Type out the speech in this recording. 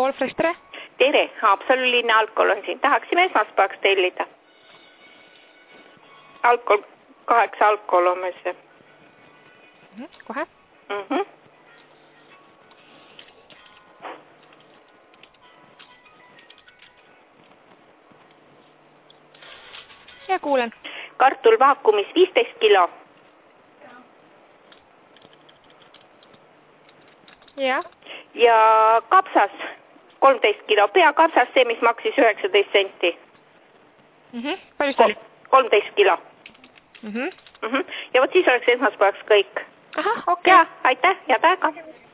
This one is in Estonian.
All Fresh, tere! Tere, Haapsalu linna alkohol on siin. Tahaksime esmaspäevaks tellida. Alkohol, 8 alkohol on meil see. Kohe. Ja kuulen. Kartul vaakumis 15 kilo. Ja. Ja kapsas 13 kilo. Peakapsas see, mis maksis 19 senti. Palju see oli? 13 kilo. Ja vot siis oleks esmaspäevaks kõik. Ahah, okei. Ja, aitäh, head aega.